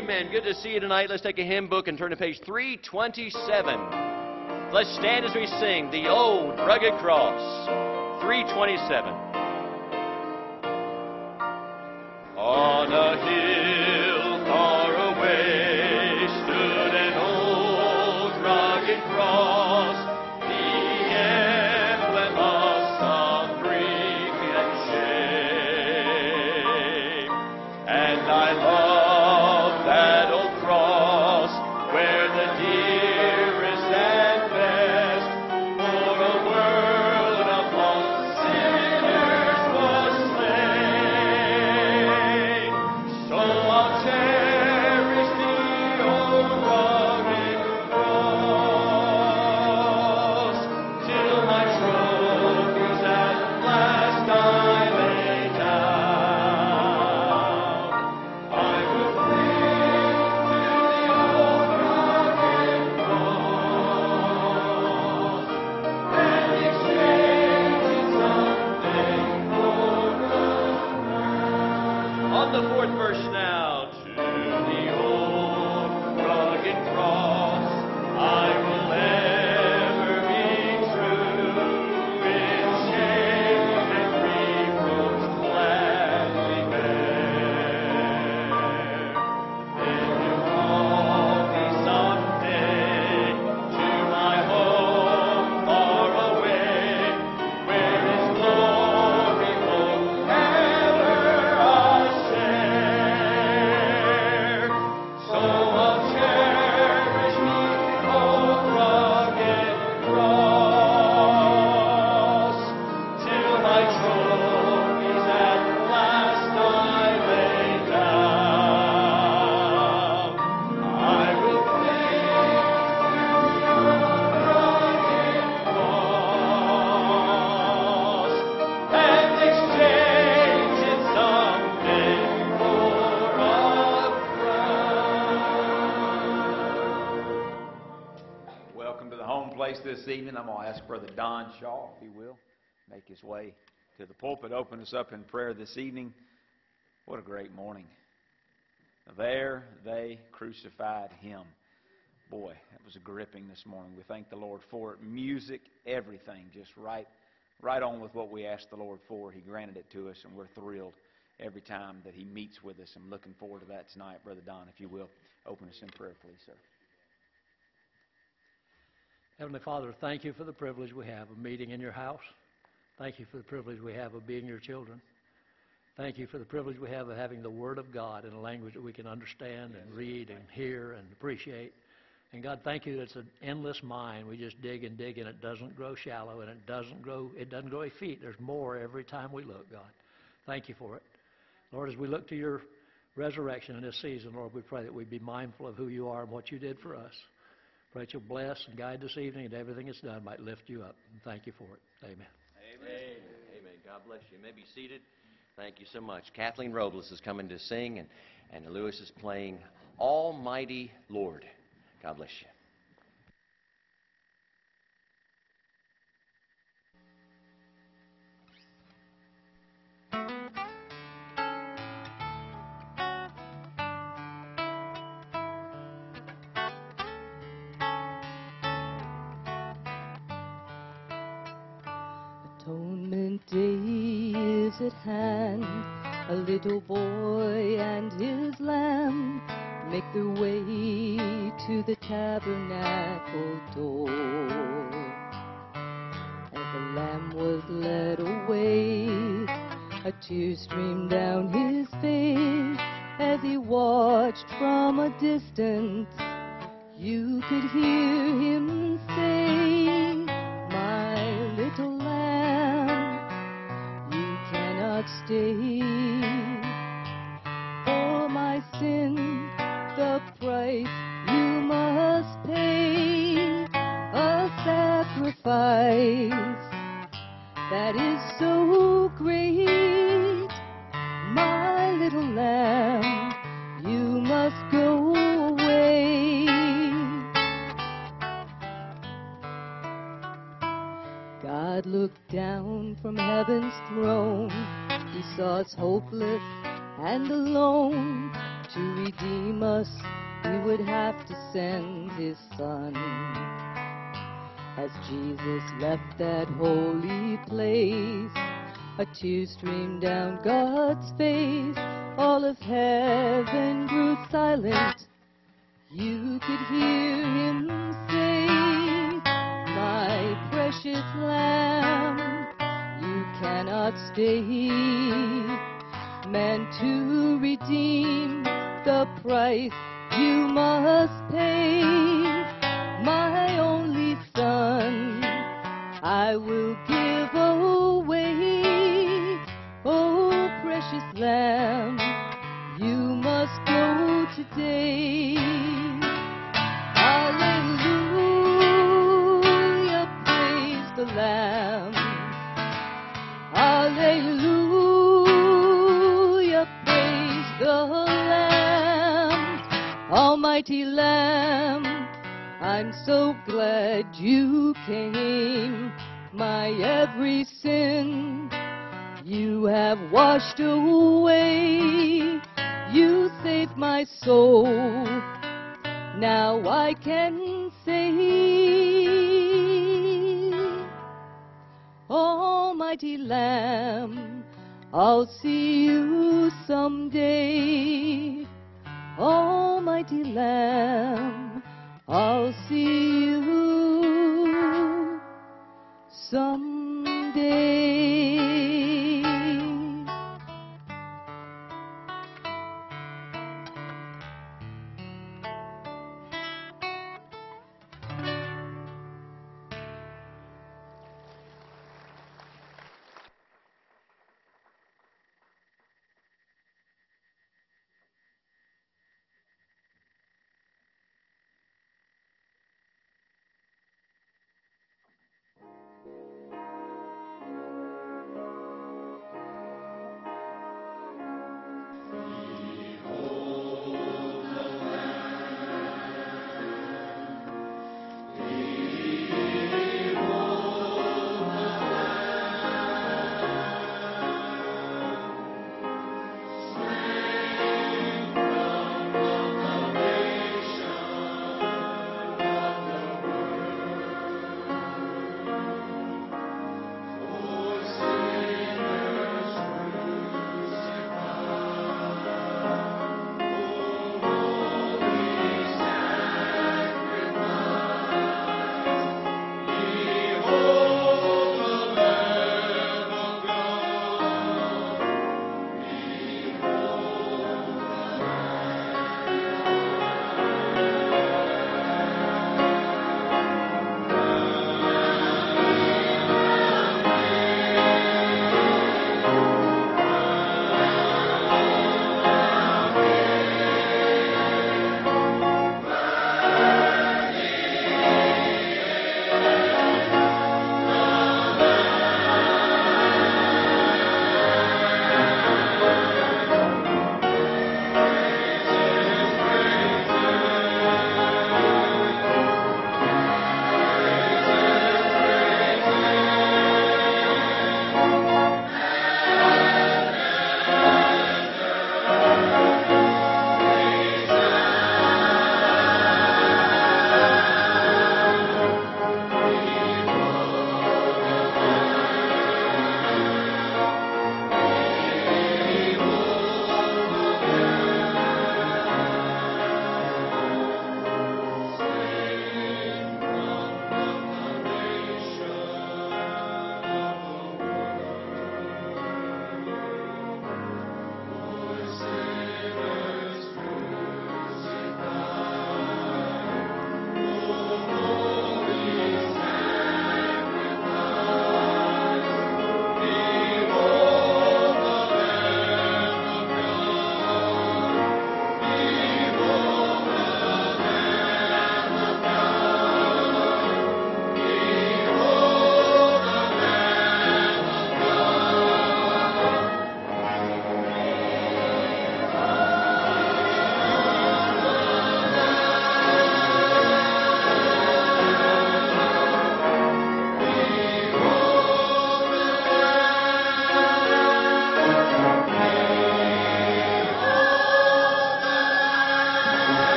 Amen. Good to see you tonight. Let's take a hymn book and turn to page 327. Let's stand as we sing The Old Rugged Cross. 327. On a hill far away stood an old rugged cross, the emblem of some grief and shame. And I love that old cross where the dearest and best for a world of lost sinners was slain. So I'll cherish the old rugged cross till my trophies at last I lay down. I will cling to the old rugged cross and exchange it someday for a crown. On the fourth verse now. To the old rugged cross I will ever be true, in shame and reproach gladly bear. Then you'll call me someday to my home far away, where His glory forever I'll share. So I'll cherish the old rugged cross till my trophies at last I lay down. I will cling to the old rugged cross and exchange it someday for a crown. Welcome to the home place this evening. I'm going to ask Brother Don Shaw, if he will, make his way to the pulpit, open us up in prayer this evening. What a great morning. There they crucified Him. Boy, that was gripping this morning. We thank the Lord for it. Music, everything, just right on with what we asked the Lord for. He granted it to us, and we're thrilled every time that He meets with us. I'm looking forward to that tonight. Brother Don, if you will, open us in prayer, please, sir. Heavenly Father, thank you for the privilege we have of meeting in your house. Thank you for the privilege we have of being your children. Thank you for the privilege we have of having the Word of God in a language that we can understand and read and hear and appreciate. And God, thank you that it's an endless mine. We just dig and dig, and it doesn't grow shallow, and it doesn't grow a feet. There's more every time we look, God. Thank you for it. Lord, as we look to your resurrection in this season, Lord, we pray that we be mindful of who you are and what you did for us. Pray that you'll bless and guide this evening, and everything that's done might lift you up. And thank you for it. Amen. Amen. Amen. God bless you. You may be seated. Thank you so much. Kathleen Robles is coming to sing, and Lewis is playing Almighty Lord. God bless you. Atonement Day is at hand. A little boy and his lamb make their way to the tabernacle door. As the lamb was led away, a tear streamed down his face. As he watched from a distance, you could hear him say, "My little lamb, you cannot stay. For my sin, the price you must pay, a sacrifice that is so great. My little lamb, you must go away." God looked down from heaven's throne. He saw us hopeless and alone. To redeem us, He would have to send His Son. As Jesus left that holy place, a tear streamed down God's face. All of heaven grew silent. You could hear Him say, "My precious Lamb, you cannot stay. Man, to redeem the price you must pay. My only Son, I will give away. Oh, precious Lamb, you must go today." Hallelujah, praise the Lamb. Hallelujah, praise the Lamb. Almighty Lamb, I'm so glad you came. My every sin you have washed away. You saved my soul. Now I can say, Almighty Lamb, I'll see you someday. Almighty Lamb, I'll see you someday.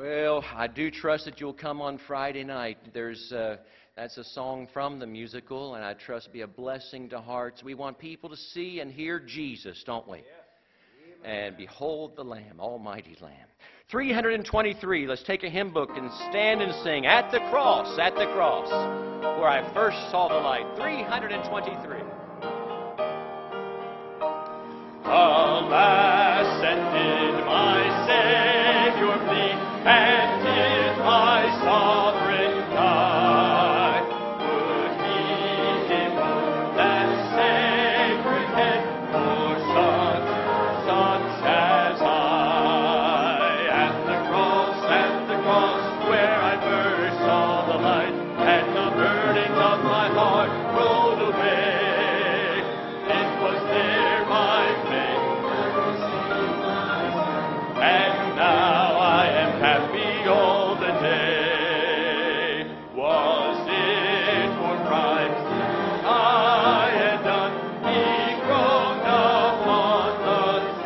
Well, I do trust that you'll come on Friday night. That's a song from the musical, and I trust it'll be a blessing to hearts. We want people to see and hear Jesus, don't we? And behold the Lamb, Almighty Lamb. 323, let's take a hymn book and stand and sing, At the Cross, where I first saw the light. 323. Alas, and did my Savior bleed, and did my Sovereign die? Would He devote that sacred head for such as I? At the cross, where I first saw the light, and the burden of my heart rolled away. It was there by faith, and now I am happy all the day. Was it for crimes I had done? He groaned upon the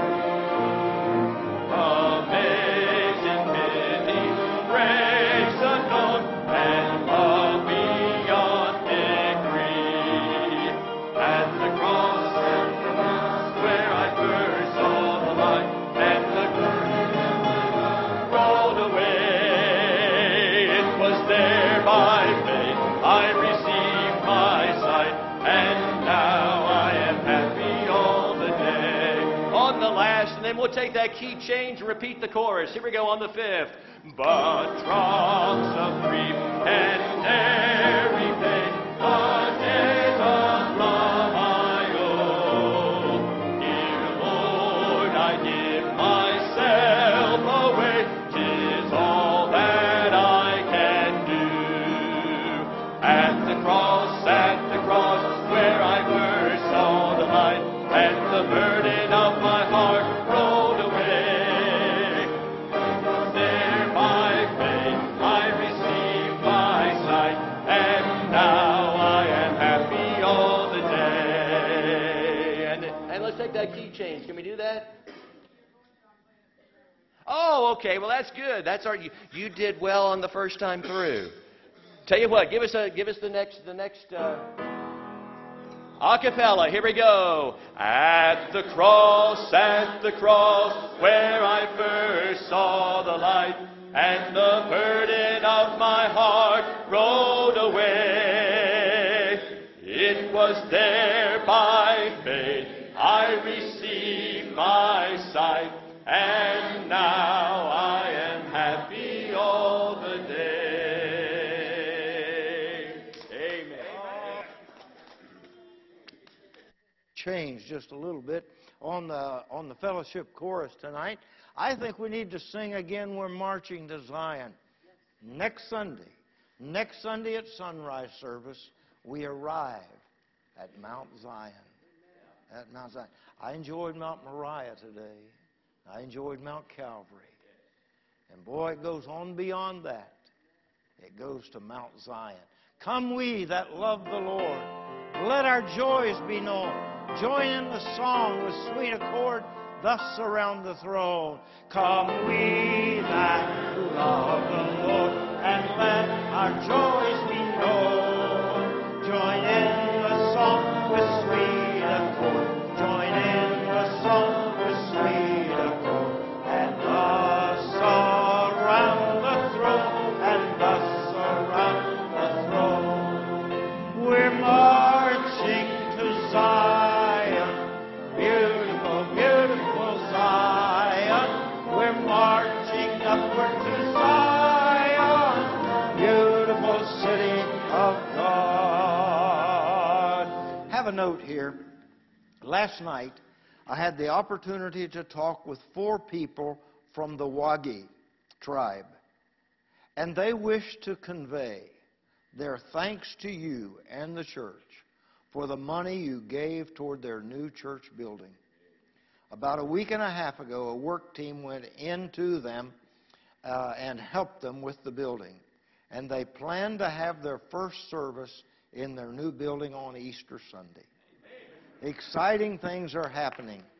tree. Amazing pity, grace unknown, and love beyond degree. At the cross, where I first saw the light, and the curtain rolled away. It was there by faith I received my sight, and now I am happy all the day. On the last, and then we'll take that key change and repeat the chorus. Here we go on the fifth. But drops of grief and every pain, a debt of love I owe. Dear Lord, I give myself away. 'Tis all that I can do. At the cross, where I first saw the light, and the burden of my heart rolled away. There by faith I received my sight, and now I am happy all the day. And let's take that key change. Can we do that? Oh, okay. Well, that's good. That's our. You did well on the first time through. Tell you what. Give us the next a cappella. Here we go. At the cross, where I first saw the light, and the burden of my heart rolled away. It was there by faith I received my sight, and now I am happy all the day. Amen. Change just a little bit on the fellowship chorus tonight. I think we need to sing again, We're Marching to Zion. Next Sunday at sunrise service, we arrive at Mount Zion. At Mount Zion. I enjoyed Mount Moriah today. I enjoyed Mount Calvary. And boy, it goes on beyond that. It goes to Mount Zion. Come we that love the Lord, let our joys be known. Join in the song with sweet accord, thus around the throne. Come we that love the Lord, and let our joys be known. Join in the song with sweet accord. Join in the song with sweet accord. And thus around the throne, and thus around the throne. We're marching to Zion, beautiful, beautiful Zion. We're marching upward to Zion, beautiful city of God. Have a note here. Last night, I had the opportunity to talk with 4 people from the Wagi tribe, and they wish to convey their thanks to you and the church for the money you gave toward their new church building. About a week and a half ago, a work team went into them and helped them with the building. And they plan to have their first service in their new building on Easter Sunday. Exciting things are happening, yes, in the Wagi tribe.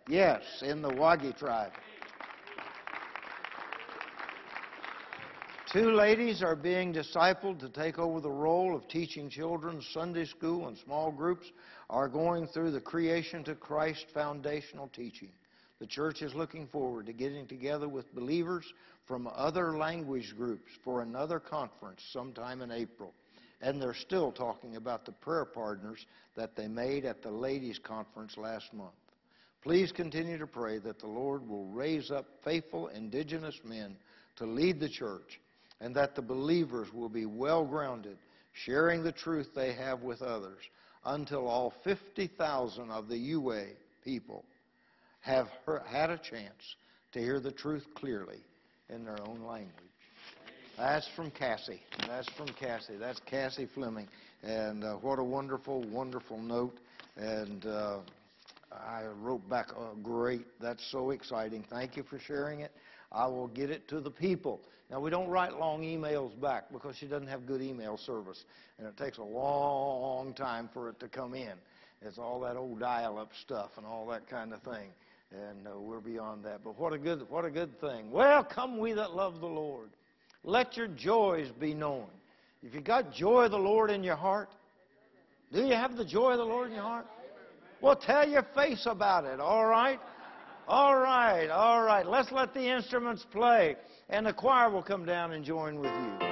2 ladies are being discipled to take over the role of teaching children. Sunday school and small groups are going through the Creation to Christ foundational teaching. The church is looking forward to getting together with believers from other language groups for another conference sometime in April. And they're still talking about the prayer partners that they made at the ladies' conference last month. Please continue to pray that the Lord will raise up faithful indigenous men to lead the church, and that the believers will be well-grounded, sharing the truth they have with others, until all 50,000 of the UA people have had a chance to hear the truth clearly in their own language. That's from Cassie. That's from Cassie. That's Cassie Fleming. And what a wonderful, wonderful note. And I wrote back, oh, great. That's so exciting. Thank you for sharing it. I will get it to the people. Now, we don't write long emails back because she doesn't have good email service. And it takes a long time for it to come in. It's all that old dial-up stuff and all that kind of thing. And we're beyond that. But what a good thing. Well, come we that love the Lord. Let your joys be known. If you got joy of the Lord in your heart, do you have the joy of the Lord in your heart? Well, tell your face about it, all right? All right, all right. Let's let the instruments play, and the choir will come down and join with you.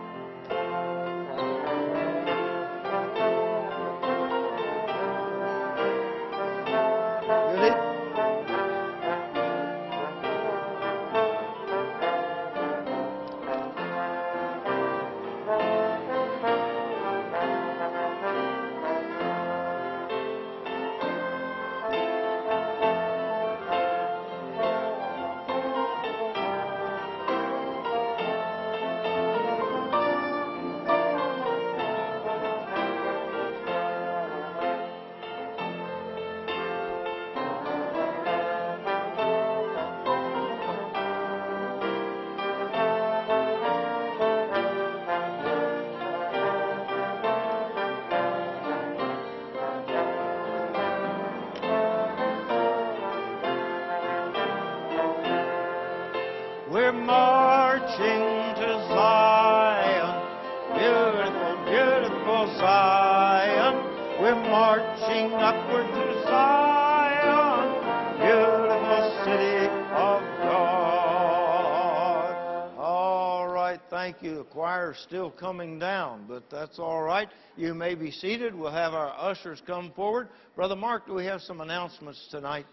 We're marching to Zion, beautiful, beautiful Zion. We're marching upward to Zion, beautiful city of God. All right, thank you. The choir's still coming down, but that's all right. You may be seated. We'll have our ushers come forward. Brother Mark, do we have some announcements tonight?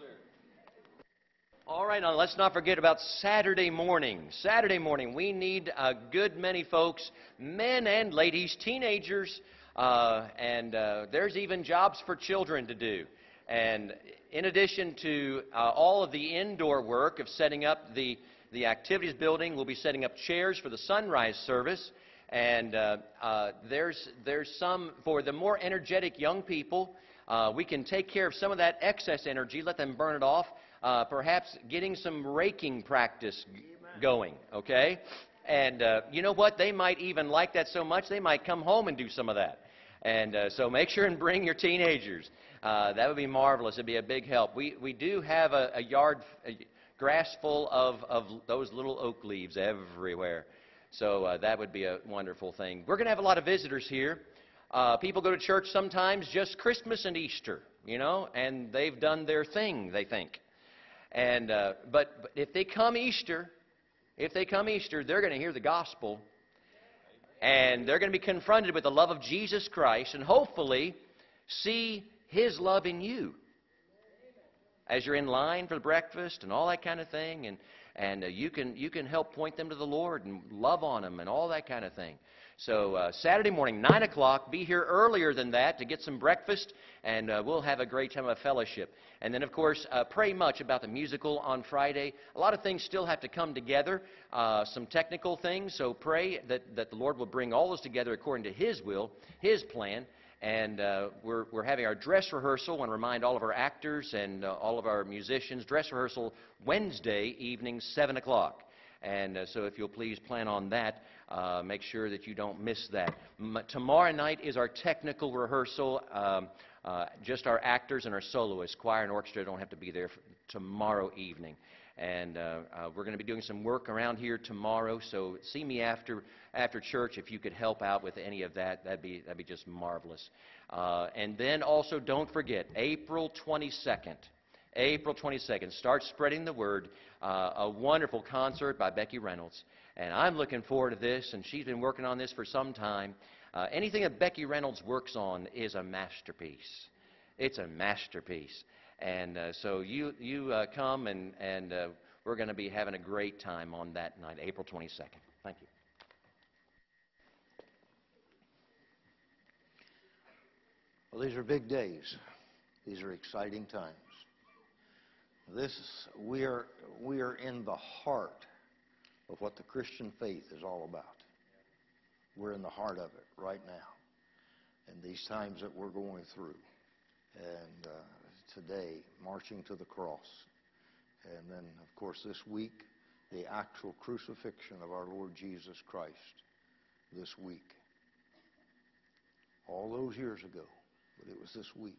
All right, now let's not forget about Saturday morning. Saturday morning, we need a good many folks, men and ladies, teenagers, and there's even jobs for children to do. And in addition to all of the indoor work of setting up the activities building, we'll be setting up chairs for the sunrise service. And there's some for the more energetic young people. We can take care of some of that excess energy, let them burn it off. Perhaps getting some raking practice going, okay? And you know what? They might even like that so much, they might come home and do some of that. And so make sure and bring your teenagers. That would be marvelous. It would be a big help. We do have a yard, grass full of those little oak leaves everywhere. So that would be a wonderful thing. We're going to have a lot of visitors here. People go to church sometimes just Christmas and Easter, you know, and they've done their thing, they think. And but if they come Easter, they're going to hear the gospel, and they're going to be confronted with the love of Jesus Christ, and hopefully see His love in you as you're in line for breakfast and all that kind of thing, and you can help point them to the Lord and love on them and all that kind of thing. So Saturday morning, 9 o'clock, be here earlier than that to get some breakfast, and we'll have a great time of fellowship. And then, of course, pray much about the musical on Friday. A lot of things still have to come together, some technical things, so pray that the Lord will bring all those together according to His will, His plan. And we're having our dress rehearsal. I want to remind all of our actors and all of our musicians, dress rehearsal Wednesday evening, 7 o'clock. And so if you'll please plan on that, make sure that you don't miss that. Tomorrow night is our technical rehearsal. Just our actors and our soloists. Choir and orchestra don't have to be there tomorrow evening. And we're going to be doing some work around here tomorrow, so see me after church if you could help out with any of that. That'd be just marvelous. And then also don't forget, April 22nd. April 22nd. Start spreading the word. A wonderful concert by Becky Reynolds. And I'm looking forward to this, and she's been working on this for some time. Anything that Becky Reynolds works on is a masterpiece. It's a masterpiece. And so you come, and we're going to be having a great time on that night, April 22nd. Thank you. Well, these are big days. These are exciting times. We are in the heart of what the Christian faith is all about. We're in the heart of it right now, in these times that we're going through. And today, marching to the cross. And then, of course, this week, the actual crucifixion of our Lord Jesus Christ this week. All those years ago, but it was this week.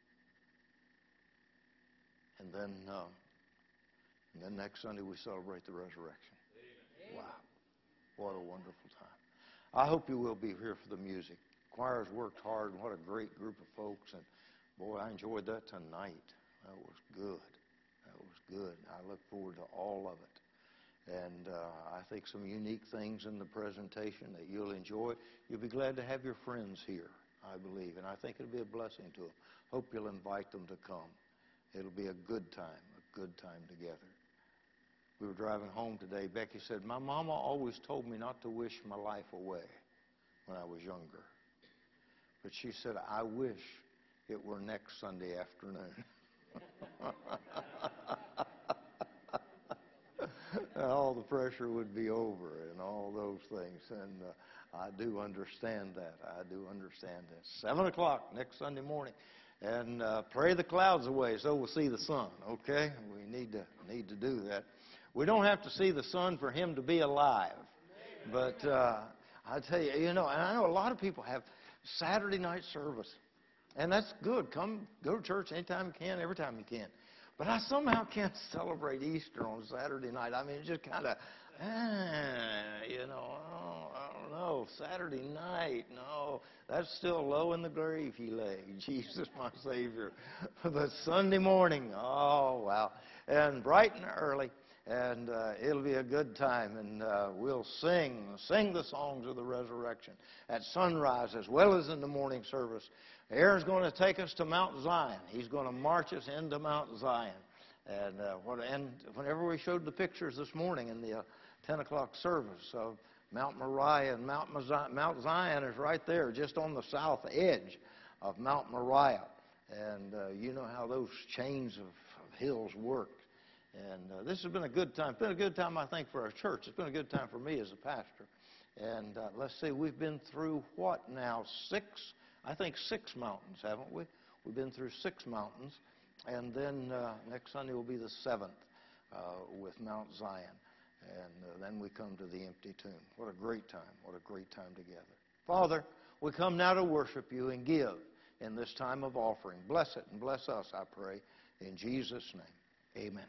And then next Sunday we celebrate the resurrection. Wow. What a wonderful time. I hope you will be here for the music. Choir's worked hard, and what a great group of folks. And boy, I enjoyed that tonight. That was good. That was good. I look forward to all of it. And I think some unique things in the presentation that you'll enjoy. You'll be glad to have your friends here, I believe. And I think it'll be a blessing to them. Hope you'll invite them to come. It'll be a good time together. We were driving home today. Becky said, my mama always told me not to wish my life away when I was younger. But she said, I wish it were next Sunday afternoon. All the pressure would be over and all those things. And I do understand that. I do understand that. 7 o'clock next Sunday morning. And pray the clouds away so we'll see the sun, okay? We need to do that. We don't have to see the sun for him to be alive. But I tell you, and I know a lot of people have Saturday night service. And that's good. Go to church anytime you can, every time you can. But I somehow can't celebrate Easter on Saturday night. I mean, it's just kind of, I don't know, Saturday night, no. That's still low in the grave he lay, Jesus my Savior. But Sunday morning, oh, wow. And bright and early, and it'll be a good time. And we'll sing the songs of the resurrection at sunrise as well as in the morning service. Aaron's going to take us to Mount Zion. He's going to march us into Mount Zion. And whenever we showed the pictures this morning in the 10 o'clock service of Mount Moriah and Mount Zion is right there, just on the south edge of Mount Moriah. And you know how those chains of hills work. And this has been a good time. It's been a good time, I think, for our church. It's been a good time for me as a pastor. And let's see, we've been through what now? 6 mountains, haven't we? We've been through 6 mountains. And then next Sunday will be the 7th with Mount Zion. And then we come to the empty tomb. What a great time. What a great time together. Father, we come now to worship you and give in this time of offering. Bless it and bless us, I pray. In Jesus' name, amen.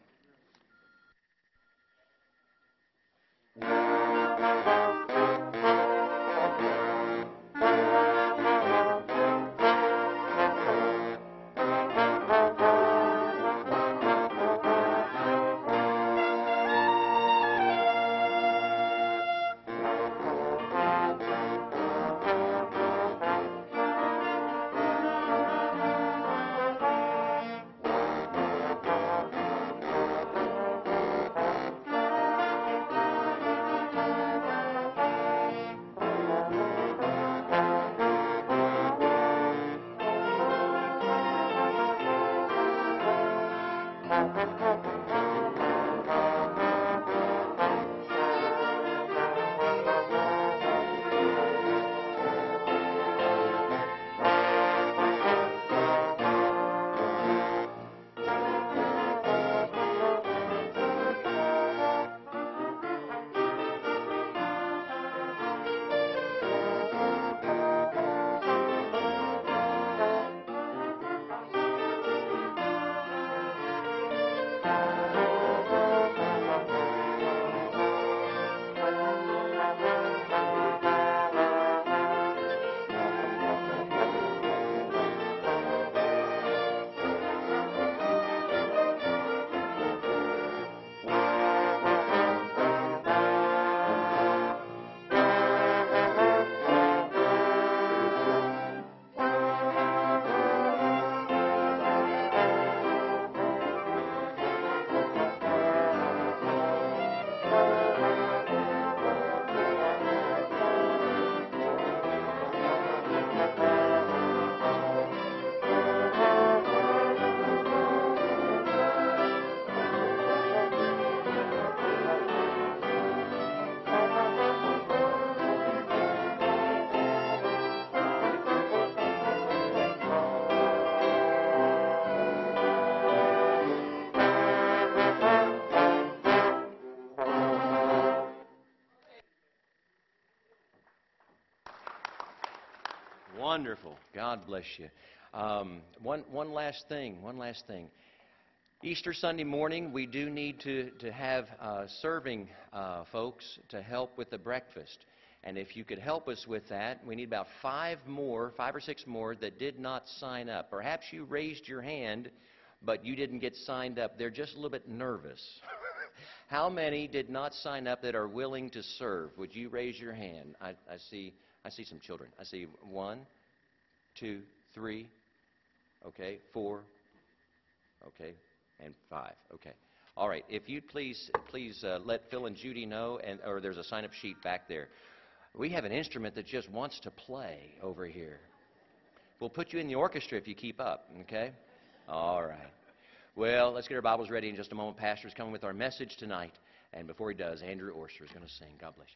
Wonderful. God bless you. One last thing. Easter Sunday morning, we do need to have serving folks to help with the breakfast. And if you could help us with that, we need about 5 or 6 more that did not sign up. Perhaps you raised your hand, but you didn't get signed up. They're just a little bit nervous. How many did not sign up that are willing to serve? Would you raise your hand? I see some children. I see 1, 2, 3, okay, 4, okay, and 5. Okay. All right. If you'd please let Phil and Judy know, or there's a sign-up sheet back there. We have an instrument that just wants to play over here. We'll put you in the orchestra if you keep up, okay? All right. Well, let's get our Bibles ready in just a moment. Pastor's coming with our message tonight. And before he does, Andrew Orser is going to sing. God bless you.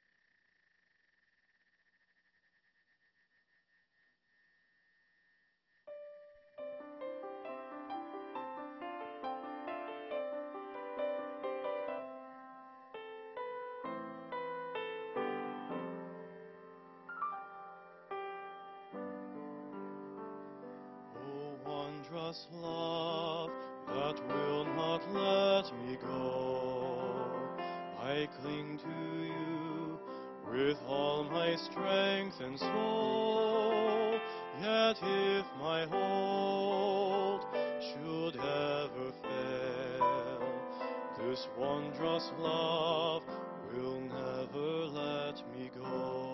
Wondrous love that will not let me go. I cling to you with all my strength and soul. Yet if my hold should ever fail, this wondrous love will never let me go.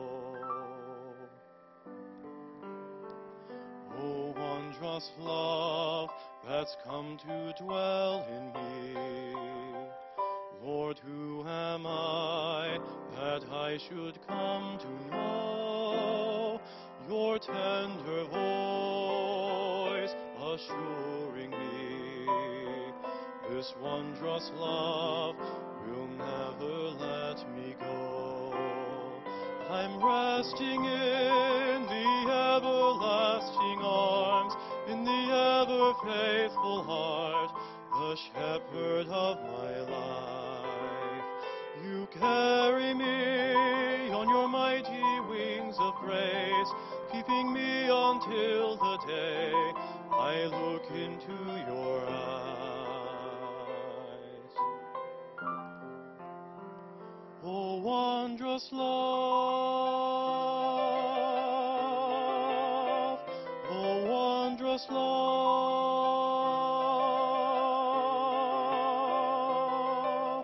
Oh, wondrous love that's come to dwell in me. Lord, who am I that I should come to know your tender voice assuring me this wondrous love will never let me go. I'm resting in the everlasting arms, in the ever faithful heart, the shepherd of my life. You carry me on your mighty wings of grace, keeping me until the day I look into your eyes. Oh, wondrous love, oh, wondrous love,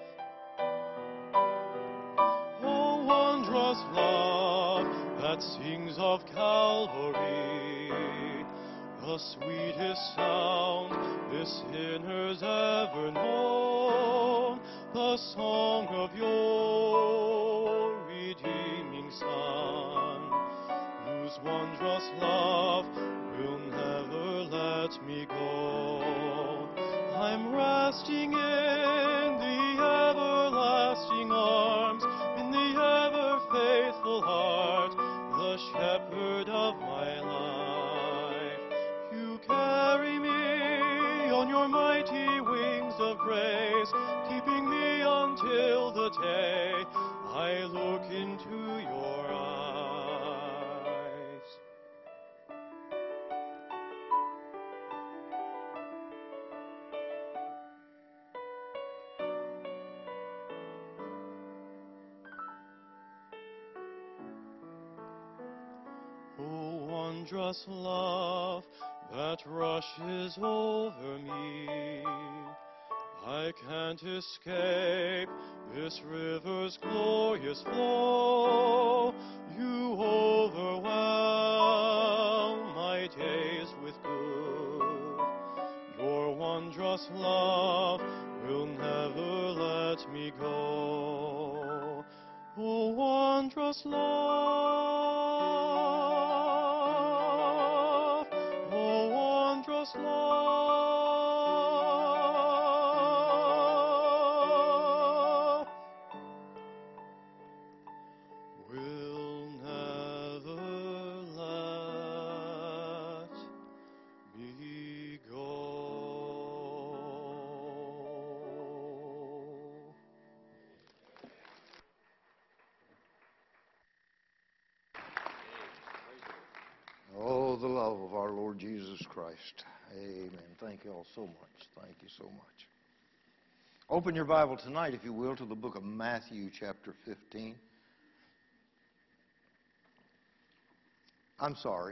oh, wondrous love that sings of Calvary, the sweetest sound this sinner's ever known, the song of your redeeming Son, whose wondrous love will never let me go. I'm resting in the everlasting arms, in the ever faithful heart, the shepherd of my life. You carry me on your mighty wings of grace, keeping me until the day I look into your eyes. Oh, wondrous love that rushes over me, I can't escape this river's glorious flow. You overwhelm my days with good. Your wondrous love will never let me go. Oh, wondrous love, oh, wondrous love, will never let me go. Jesus Christ. Amen. Thank you all so much. Thank you so much. Open your Bible tonight, if you will, to the book of Matthew, chapter 15. I'm sorry.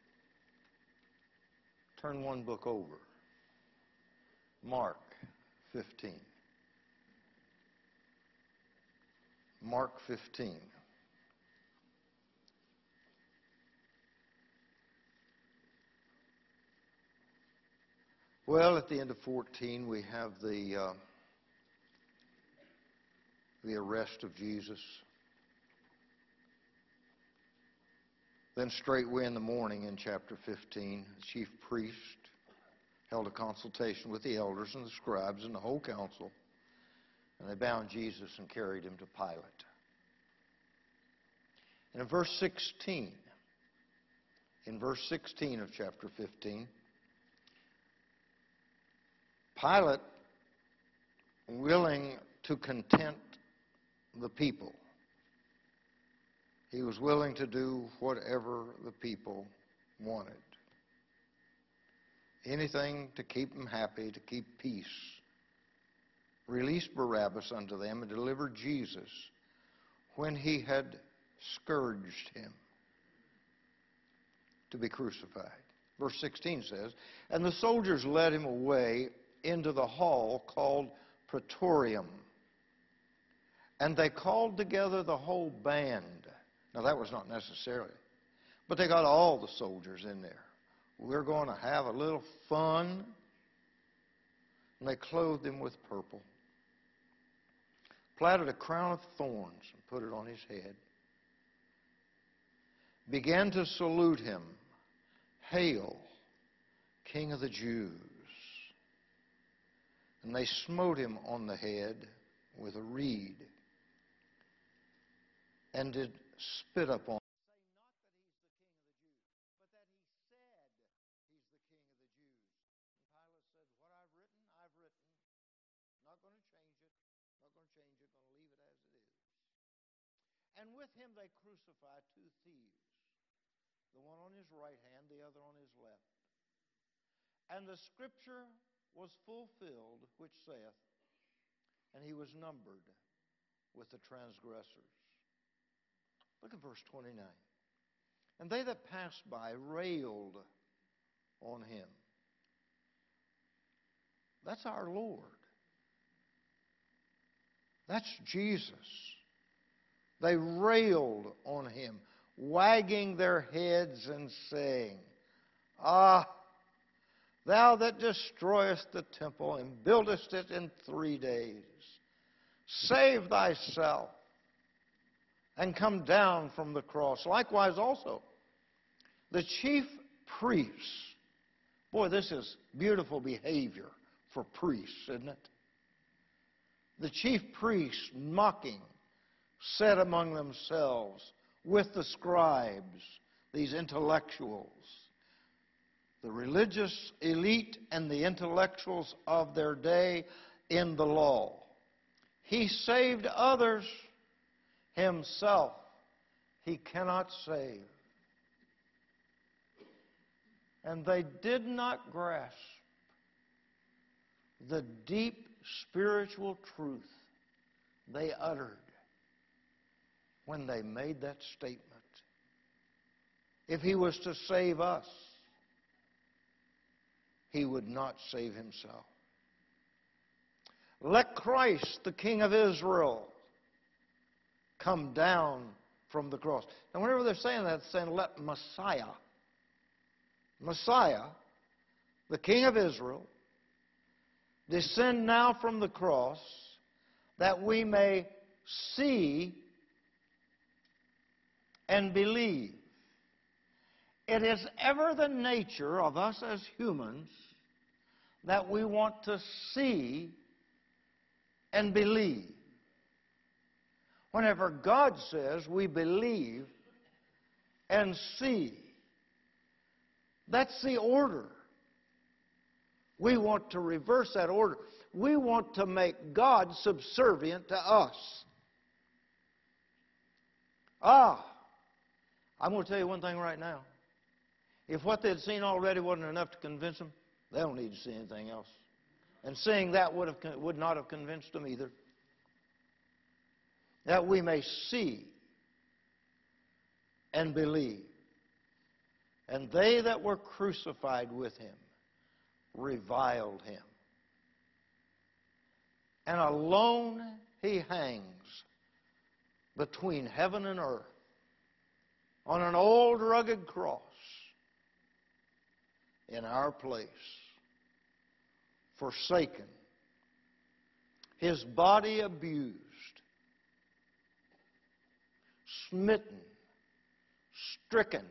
Turn one book over. Mark 15. Mark 15. Well, at the end of 14, we have the arrest of Jesus. Then straightway in the morning in chapter 15, the chief priest held a consultation with the elders and the scribes and the whole council, and they bound Jesus and carried him to Pilate. And in verse 16 of chapter 15, Pilate, willing to content the people, he was willing to do whatever the people wanted. Anything to keep them happy, to keep peace. Released Barabbas unto them and delivered Jesus when he had scourged him to be crucified. Verse 16 says, and the soldiers led him away into the hall called Praetorium. And they called together the whole band. Now that was not necessarily, but they got all the soldiers in there. We're going to have a little fun. And they clothed him with purple, platted a crown of thorns and put it on his head, began to salute him, Hail, King of the Jews. And they smote him on the head with a reed and did spit upon him. And with him they crucified two thieves, the one on his right hand, the other on his left. And the scripture was fulfilled, which saith, and he was numbered with the transgressors. Look at verse 29. And they that passed by railed on him. That's our Lord. That's Jesus. They railed on him, wagging their heads and saying, Ah, thou that destroyest the temple and buildest it in 3 days, save thyself and come down from the cross. Likewise also, the chief priests. Boy, this is beautiful behavior for priests, isn't it? The chief priests, mocking, said among themselves with the scribes, these intellectuals, the religious elite and the intellectuals of their day in the law. He saved others, himself he cannot save. And they did not grasp the deep spiritual truth they uttered when they made that statement. If he was to save us, he would not save himself. Let Christ, the King of Israel, come down from the cross. Now, whenever they're saying that, they're saying, let Messiah, the King of Israel, descend now from the cross that we may see and believe. It is ever the nature of us as humans that we want to see and believe. Whenever God says we believe and see, that's the order. We want to reverse that order. We want to make God subservient to us. I'm going to tell you one thing right now. If what they'd seen already wasn't enough to convince them, they don't need to see anything else. And seeing that would not have convinced them either. That we may see and believe. And they that were crucified with him reviled him. And alone he hangs between heaven and earth on an old rugged cross in our place, forsaken, his body abused, smitten, stricken.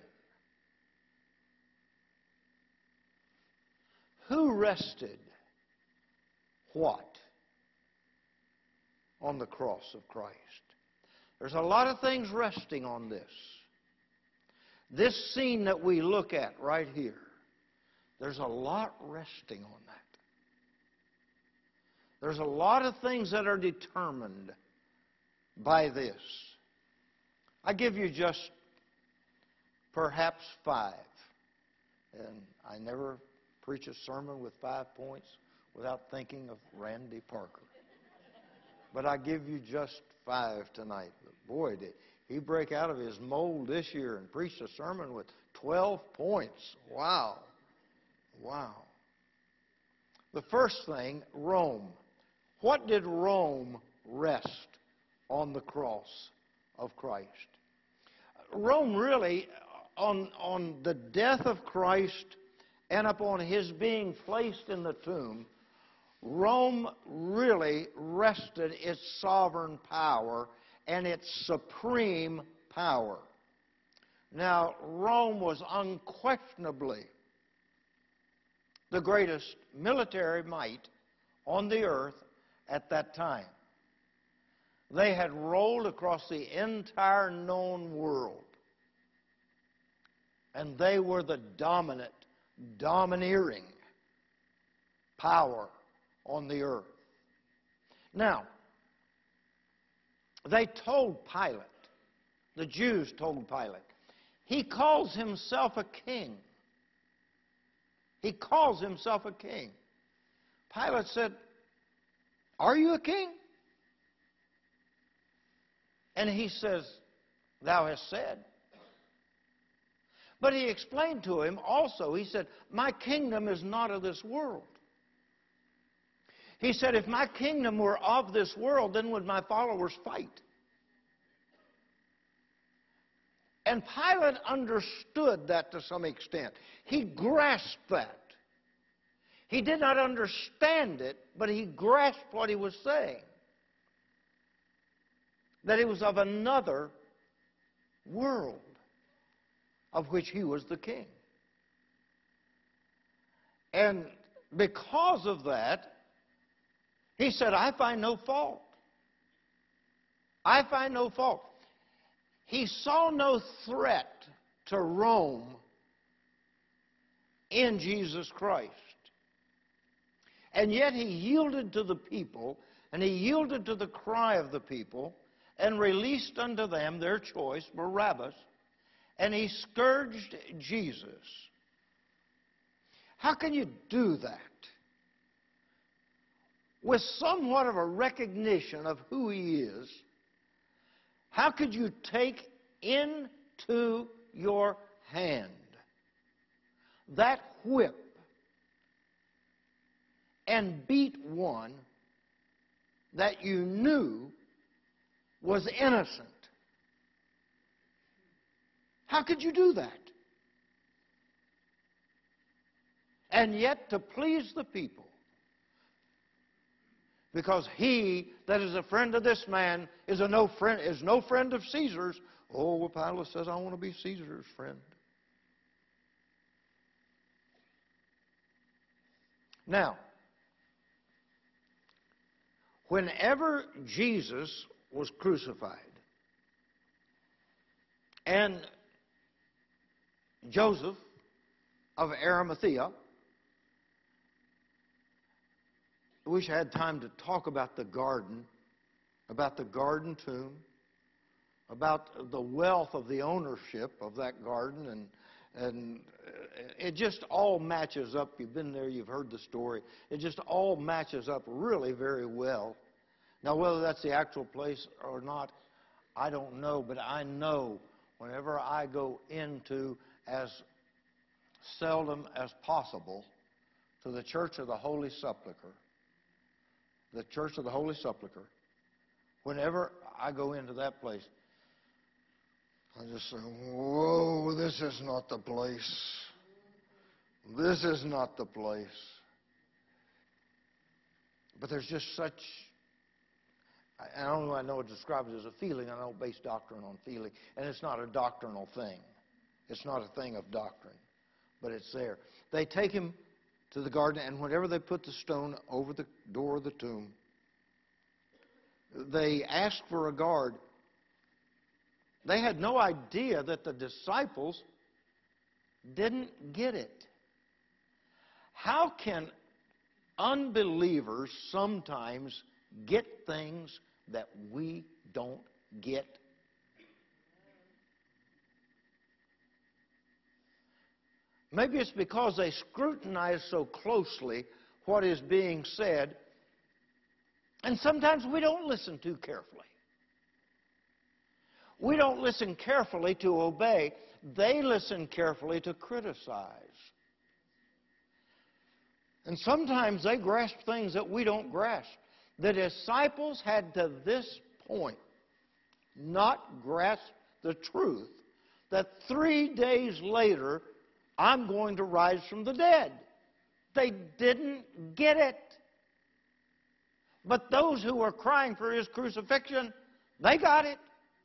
Who rested what on the cross of Christ? There's a lot of things resting on this. This scene that we look at right here, there's a lot resting on that. There's a lot of things that are determined by this. I give you just perhaps 5. And I never preach a sermon with 5 points without thinking of Randy Parker. But I give you just 5 tonight. But boy, did he break out of his mold this year and preach a sermon with 12 points. Wow. Wow. The first thing, Rome. What did Rome rest on the cross of Christ? Rome really, on the death of Christ and upon his being placed in the tomb, Rome really rested its sovereign power and its supreme power. Now, Rome was unquestionably the greatest military might on the earth at that time. They had rolled across the entire known world. And they were the dominant, domineering power on the earth. Now, they told Pilate, the Jews told Pilate, he calls himself a king. He calls himself a king. Pilate said, are you a king? And he says, thou hast said. But he explained to him also, he said, my kingdom is not of this world. He said, if my kingdom were of this world, then would my followers fight? And Pilate understood that to some extent. He grasped that. He did not understand it, but he grasped what he was saying. That it was of another world of which he was the king. And because of that, he said, I find no fault. I find no fault. He saw no threat to Rome in Jesus Christ. And yet he yielded to the people, and he yielded to the cry of the people, and released unto them their choice, Barabbas, and he scourged Jesus. How can you do that? With somewhat of a recognition of who he is, how could you take into your hand that whip and beat one that you knew was innocent? How could you do that? And yet to please the people, because he that is a friend of this man is no friend of Caesar's. Oh, well, Pilate says, I want to be Caesar's friend. Now, whenever Jesus was crucified, and Joseph of Arimathea, I wish I had time to talk about the garden tomb, about the wealth of the ownership of that garden, and it just all matches up. You've been there, you've heard the story. It just all matches up really very well. Now, whether that's the actual place or not, I don't know, but I know whenever I go into, as seldom as possible, to the Church of the Holy Sepulchre, the Church of the Holy Sepulchre, whenever I go into that place, I just say, whoa, this is not the place. This is not the place. But there's just such, I don't know, I know it describes it as a feeling. I don't base doctrine on feeling. And it's not a doctrinal thing. It's not a thing of doctrine. But it's there. They take him to the garden, and whenever they put the stone over the door of the tomb, they ask for a guard. They had no idea that the disciples didn't get it. How can unbelievers sometimes get things that we don't get? Maybe it's because they scrutinize so closely what is being said, and sometimes we don't listen too carefully. We don't listen carefully to obey. They listen carefully to criticize. And sometimes they grasp things that we don't grasp. The disciples had to this point not grasp the truth that 3 days later, I'm going to rise from the dead. They didn't get it. But those who were crying for his crucifixion, they got it.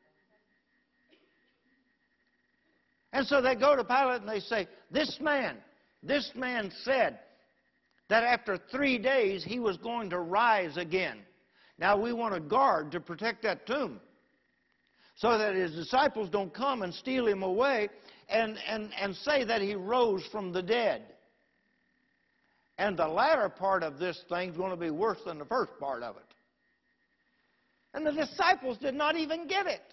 And so they go to Pilate and they say, this man said that after 3 days he was going to rise again. Now we want a guard to protect that tomb so that his disciples don't come and steal him away and say that he rose from the dead. And the latter part of this thing is going to be worse than the first part of it. And the disciples did not even get it.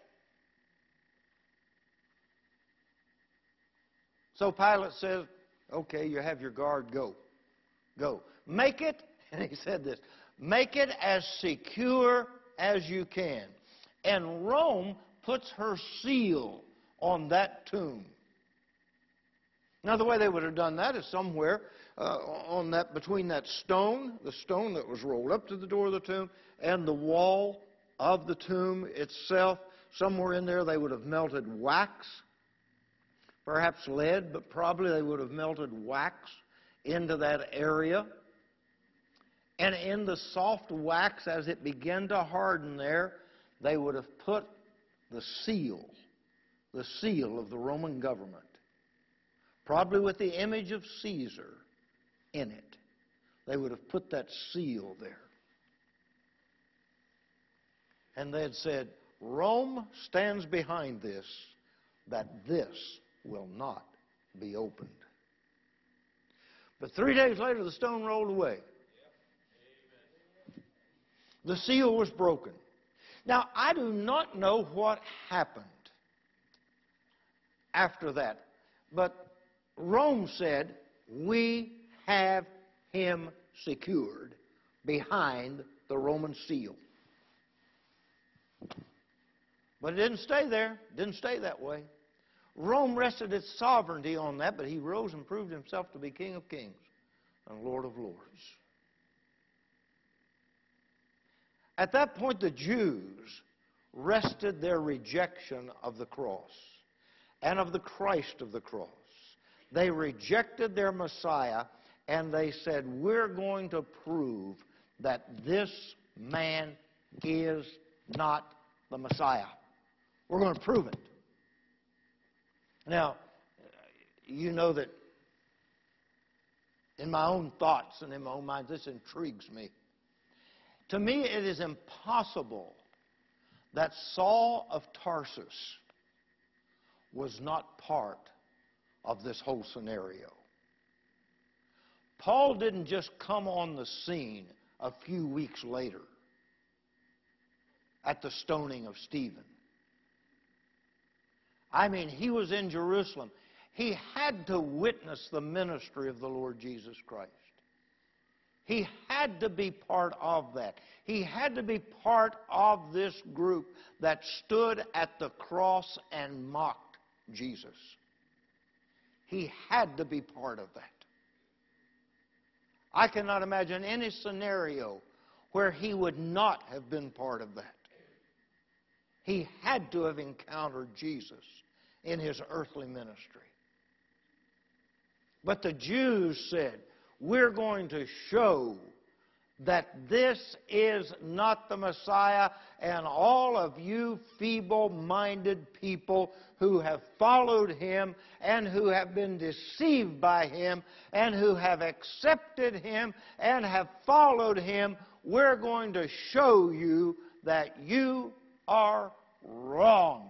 So Pilate says, okay, you have your guard, go. Go. Make it, and he said this, make it as secure as you can. And Rome puts her seal on that tomb. Now, the way they would have done that is somewhere on that, between that stone, the stone that was rolled up to the door of the tomb, and the wall of the tomb itself. Somewhere in there they would have melted wax, perhaps lead, but probably they would have melted wax into that area. And in the soft wax, as it began to harden there, they would have put the seal of the Roman government, probably with the image of Caesar in it. They would have put that seal there. And they had said, Rome stands behind this, that this will not be opened. But 3 days later, the stone rolled away. The seal was broken. Now, I do not know what happened after that, but Rome said, we have him secured behind the Roman seal. But it didn't stay there. It didn't stay that way. Rome rested its sovereignty on that, but he rose and proved himself to be King of Kings and Lord of Lords. At that point, the Jews rested their rejection of the cross and of the Christ of the cross. They rejected their Messiah, and they said, we're going to prove that this man is not the Messiah. We're going to prove it. Now, you know that in my own thoughts and in my own mind, this intrigues me. To me, it is impossible that Saul of Tarsus was not part of this whole scenario. Paul didn't just come on the scene a few weeks later at the stoning of Stephen. I mean, he was in Jerusalem. He had to witness the ministry of the Lord Jesus Christ. He had to be part of that. He had to be part of this group that stood at the cross and mocked Jesus. He had to be part of that. I cannot imagine any scenario where he would not have been part of that. He had to have encountered Jesus in his earthly ministry. But the Jews said, we're going to show that this is not the Messiah, and all of you feeble-minded people who have followed him and who have been deceived by him and who have accepted him and have followed him, we're going to show you that you are wrong.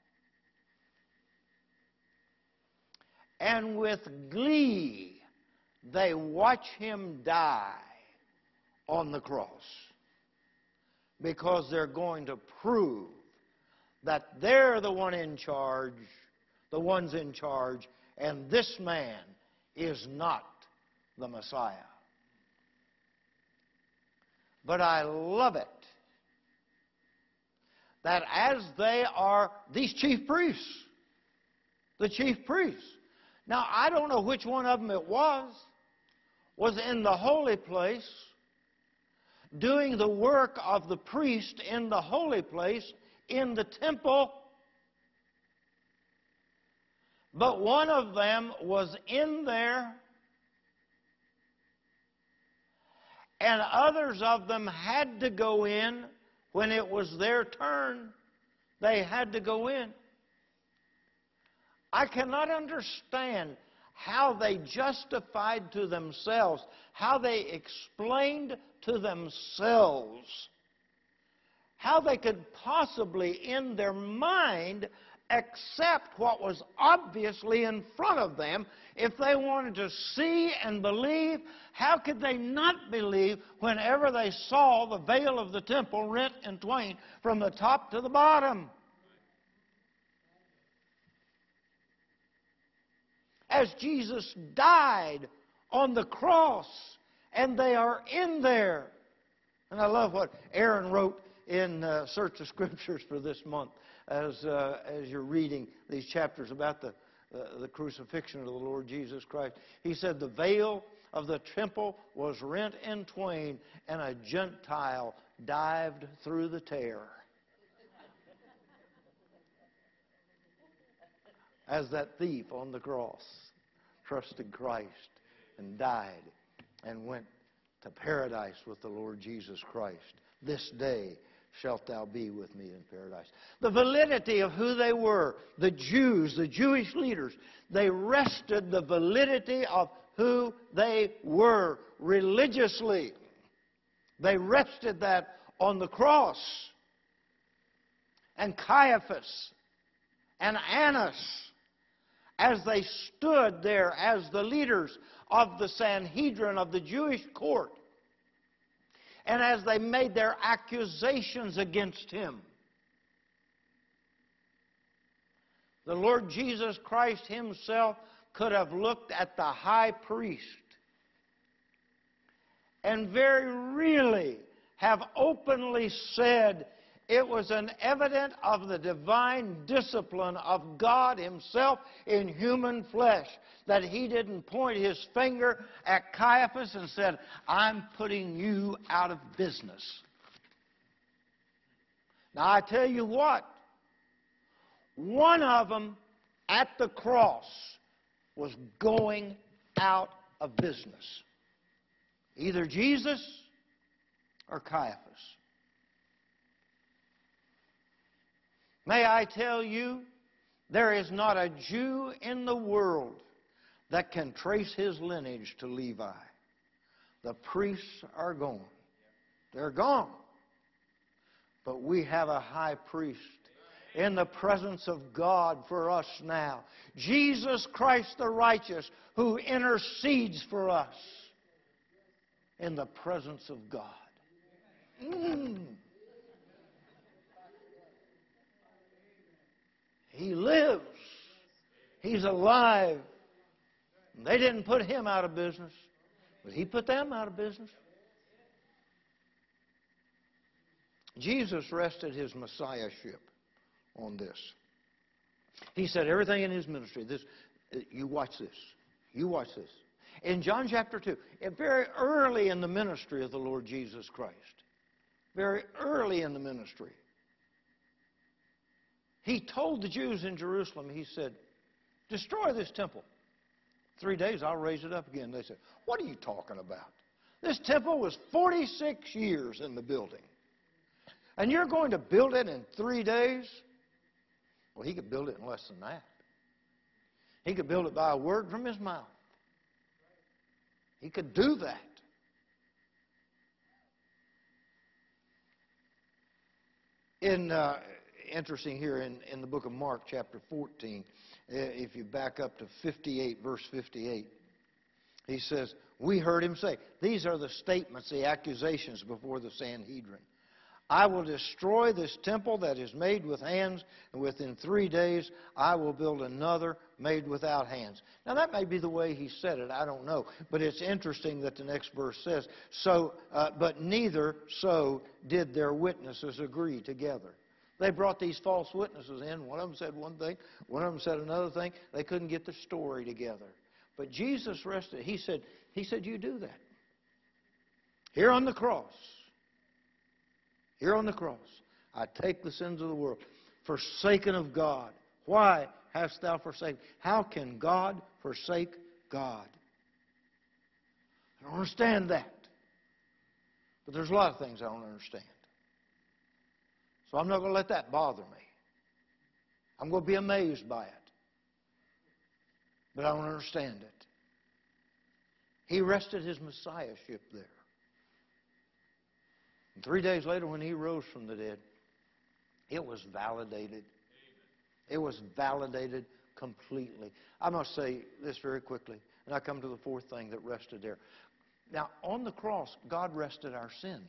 And with glee, they watch him die on the cross because they're going to prove that they're the one in charge, the ones in charge, and this man is not the Messiah. But I love it that as they are, these chief priests, the chief priests. Now, I don't know which one of them it was in the holy place, doing the work of the priest in the holy place, in the temple. But one of them was in there, and others of them had to go in when it was their turn. They had to go in. I cannot understand how they justified to themselves, how they explained to themselves, how they could possibly in their mind accept what was obviously in front of them. If they wanted to see and believe, how could they not believe whenever they saw the veil of the temple rent in twain from the top to the bottom? As Jesus died on the cross, and they are in there. And I love what Aaron wrote in Search the Scriptures for this month as you're reading these chapters about the crucifixion of the Lord Jesus Christ. He said, the veil of the temple was rent in twain, and a Gentile dived through the tear. As that thief on the cross trusted Christ and died and went to paradise with the Lord Jesus Christ. This day shalt thou be with me in paradise. The validity of who they were, the Jews, the Jewish leaders, they rested the validity of who they were religiously. They rested that on the cross. And Caiaphas and Annas, as they stood there as the leaders of the Sanhedrin of the Jewish court, and as they made their accusations against him, the Lord Jesus Christ himself could have looked at the high priest and very really have openly said, it was an evidence of the divine discipline of God himself in human flesh that he didn't point his finger at Caiaphas and said, I'm putting you out of business. Now I tell you what, one of them at the cross was going out of business. Either Jesus or Caiaphas. May I tell you, there is not a Jew in the world that can trace his lineage to Levi. The priests are gone. They're gone. But we have a high priest in the presence of God for us now. Jesus Christ the righteous, who intercedes for us in the presence of God. He lives. He's alive. They didn't put Him out of business, but He put them out of business. Jesus rested His messiahship on this. He said everything in His ministry. You watch this. You watch this. In John chapter 2, very early in the ministry of the Lord Jesus Christ, very early in the ministry, He told the Jews in Jerusalem, He said, destroy this temple. 3 days, I'll raise it up again. They said, what are you talking about? This temple was 46 years in the building. And you're going to build it in 3 days? Well, He could build it in less than that. He could build it by a word from His mouth. He could do that. Interesting here in the book of Mark, chapter 14, if you back up to 58, verse 58, he says, we heard Him say, these are the statements, the accusations before the Sanhedrin. I will destroy this temple that is made with hands, and within 3 days I will build another made without hands. Now that may be the way he said it, I don't know. But it's interesting that the next verse says, but neither so did their witnesses agree together. They brought these false witnesses in. One of them said one thing, one of them said another thing. They couldn't get the story together. But Jesus rested. He said, you do that. Here on the cross, I take the sins of the world, forsaken of God. Why hast thou forsaken? How can God forsake God? I don't understand that. But there's a lot of things I don't understand. So I'm not going to let that bother me. I'm going to be amazed by it. But I don't understand it. He rested His messiahship there. And 3 days later, when He rose from the dead, it was validated. It was validated completely. I must say this very quickly, and I come to the fourth thing that rested there. Now, on the cross, God rested our sins.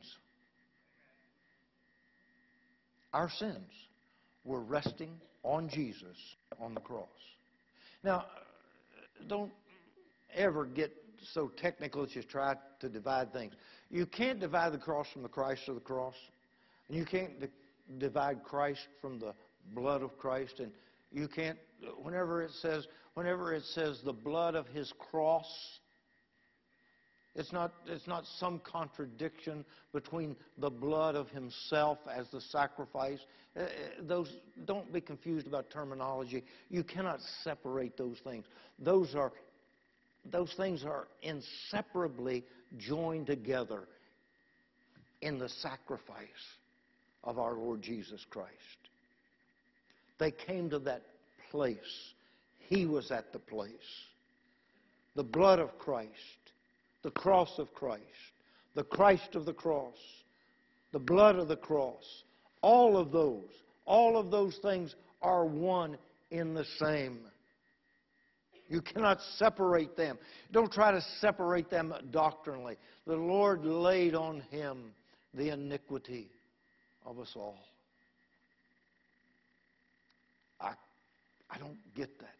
Our sins were resting on Jesus on the cross. Now, don't ever get so technical that you try to divide things. You can't divide the cross from the Christ of the cross. And you can't divide Christ from the blood of Christ. And you can't, whenever it says the blood of His cross, it's not some contradiction between the blood of Himself as the sacrifice. Don't be confused about terminology. You cannot separate those things. Those things are inseparably joined together in the sacrifice of our Lord Jesus Christ. They came to that place. He was at the place. The blood of Christ, the cross of Christ, the Christ of the cross, the blood of the cross, all of those things are one in the same. You cannot separate them. Don't try to separate them doctrinally. The Lord laid on Him the iniquity of us all. I don't get that.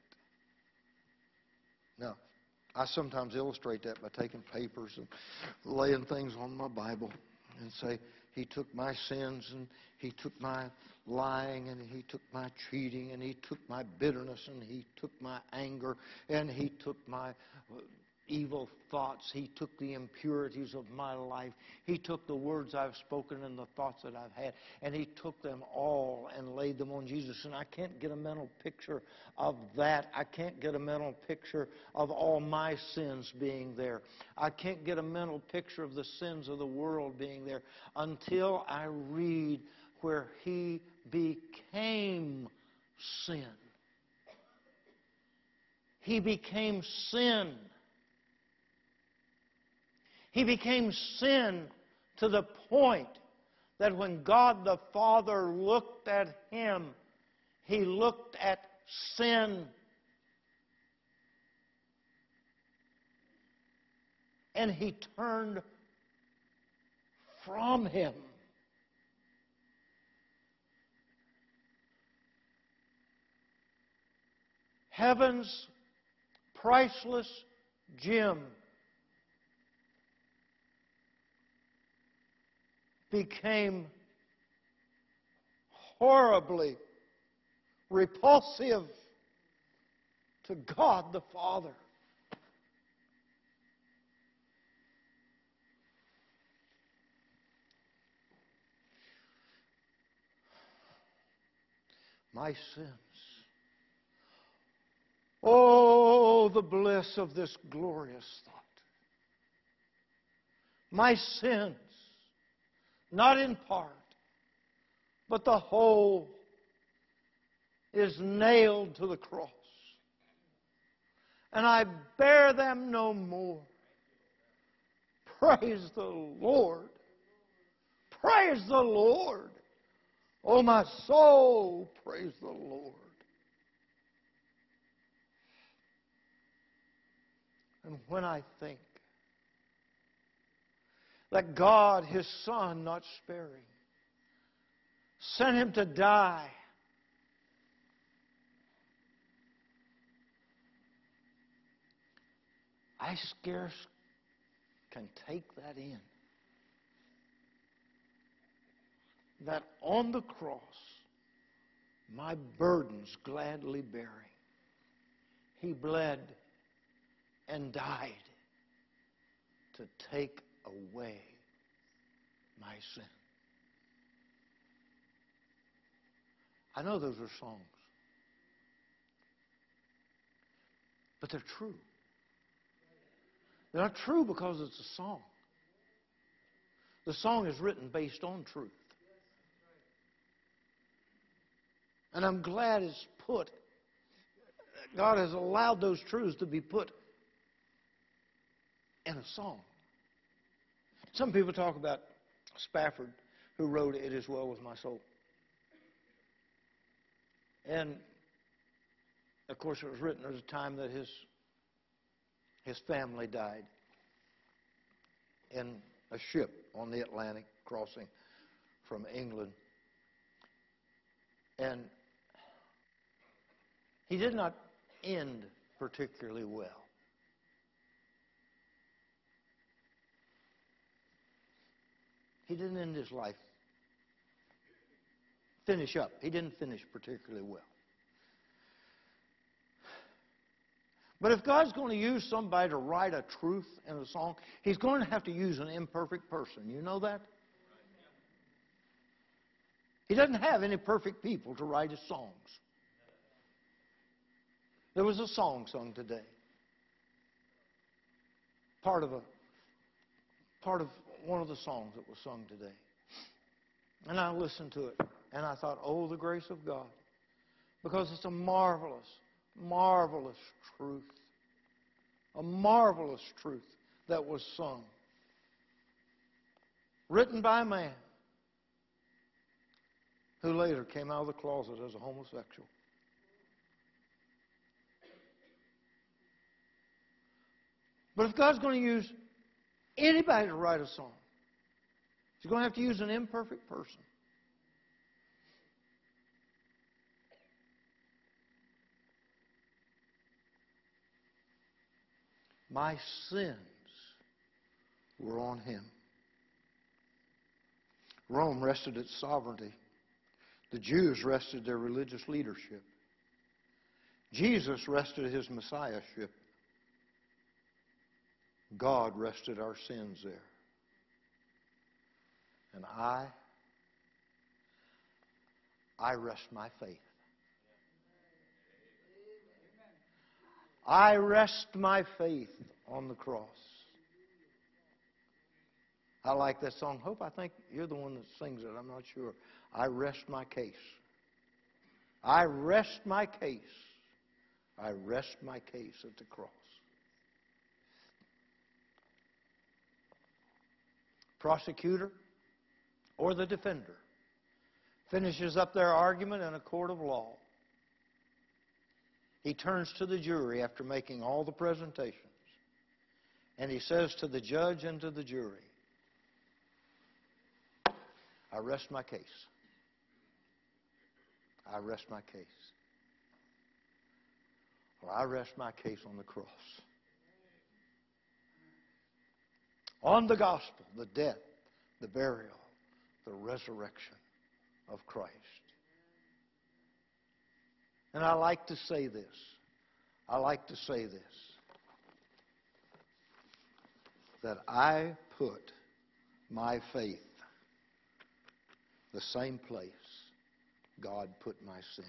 Now, I sometimes illustrate that by taking papers and laying things on my Bible and say, He took my sins and He took my lying and He took my cheating and He took my bitterness and He took my anger and He took my evil thoughts. He took the impurities of my life. He took the words I've spoken and the thoughts that I've had, and He took them all and laid them on Jesus. And I can't get a mental picture of that. I can't get a mental picture of all my sins being there. I can't get a mental picture of the sins of the world being there until I read where He became sin. He became sin. He became sin to the point that when God the Father looked at Him, He looked at sin. And He turned from Him. heaven's priceless gem became horribly repulsive to God the Father. My sins. Oh, the bliss of this glorious thought. My sins, not in part, but the whole, is nailed to the cross. And I bear them no more. Praise the Lord. Praise the Lord. Oh, my soul, praise the Lord. And when I think that God, His Son, not sparing, sent Him to die, I scarce can take that in. That on the cross, my burdens gladly bearing, He bled and died to take away my sin. I know those are songs, but they're true. They're not true because it's a song. The song is written based on truth. And I'm glad it's put, God has allowed those truths to be put in a song. Some people talk about Spafford, who wrote It Is Well With My Soul. And, of course, it was written at a time that his family died in a ship on the Atlantic crossing from England. And he did not end particularly well. He didn't end his life, finish up. He didn't finish particularly well. But if God's going to use somebody to write a truth in a song, He's going to have to use an imperfect person. You know that? He doesn't have any perfect people to write His songs. There was a song sung today. Part of one of the songs that was sung today. And I listened to it, and I thought, oh, the grace of God. Because it's a marvelous, marvelous truth. A marvelous truth that was sung. Written by a man who later came out of the closet as a homosexual. But if God's going to use anybody to write a song, He's going to have to use an imperfect person. My sins were on Him. Rome rested its sovereignty. The Jews rested their religious leadership. Jesus rested His messiahship. God rested our sins there. And I rest my faith. I rest my faith on the cross. I like that song. Hope, I think you're the one that sings it. I'm not sure. I rest my case. I rest my case. I rest my case at the cross. Prosecutor or the defender finishes up their argument in a court of law. He turns to the jury after making all the presentations, and he says to the judge and to the jury, I rest my case. I rest my case. Well, I rest my case on the cross. On the gospel, the death, the burial, the resurrection of Christ. And I like to say this. That I put my faith the same place God put my sins.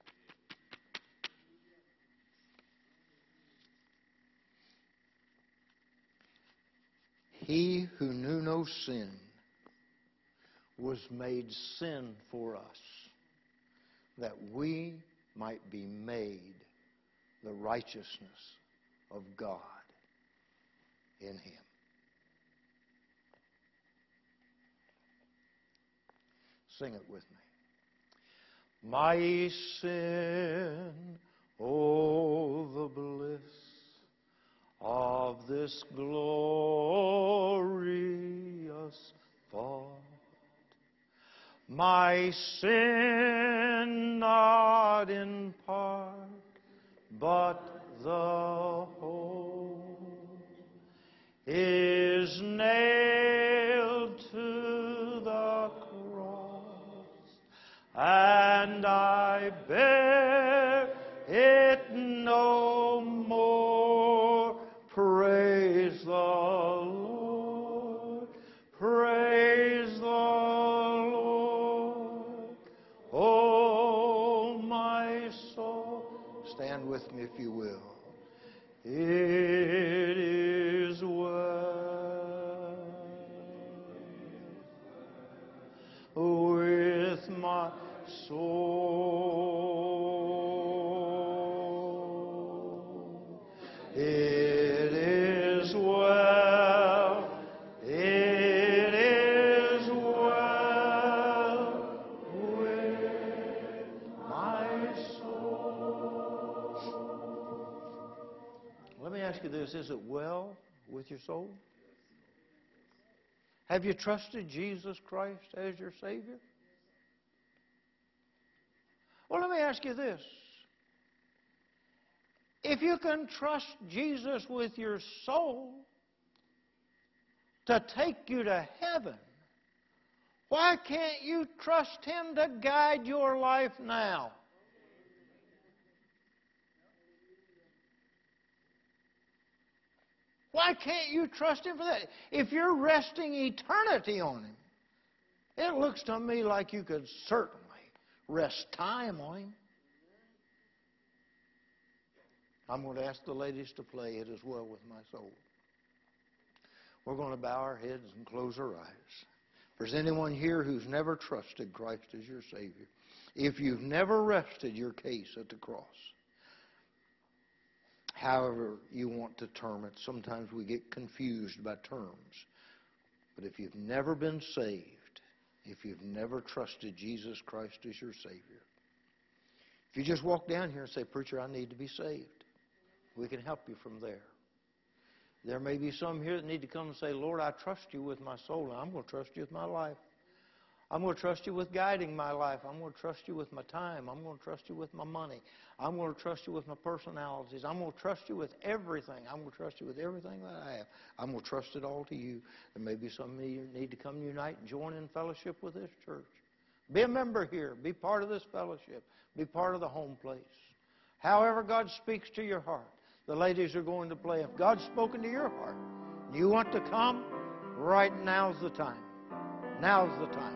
He who knew no sin was made sin for us, that we might be made the righteousness of God in Him. Sing it with me. My sin, oh, the bliss of this glorious thought. My sin not in part, but the whole is nailed to the cross, and I bear it no more. Praise the Lord, praise the Lord, oh my soul. Stand with me if you will. It is well with my soul. It is well. It is well with my soul. Let me ask you this. Is it well with your soul? Have you trusted Jesus Christ as your Savior? Well, let me ask you this. If you can trust Jesus with your soul to take you to heaven, why can't you trust Him to guide your life now? Why can't you trust Him for that? If you're resting eternity on Him, it looks to me like you could certainly rest time on Him. I'm going to ask the ladies to play It Is Well With My Soul. We're going to bow our heads and close our eyes. If there's anyone here who's never trusted Christ as your Savior, if you've never rested your case at the cross, however you want to term it, sometimes we get confused by terms. But if you've never been saved, if you've never trusted Jesus Christ as your Savior, if you just walk down here and say, "Preacher, I need to be saved," we can help you from there. There may be some here that need to come and say, "Lord, I trust you with my soul, and I'm going to trust you with my life. I'm going to trust you with guiding my life. I'm going to trust you with my time. I'm going to trust you with my money. I'm going to trust you with my personalities. I'm going to trust you with everything. I'm going to trust you with everything that I have. I'm going to trust it all to you." There may be some of you need to come unite and join in fellowship with this church. Be a member here. Be part of this fellowship. Be part of the home place. However God speaks to your heart, the ladies are going to play. If God's spoken to your heart, you want to come, right now's the time. Now's the time.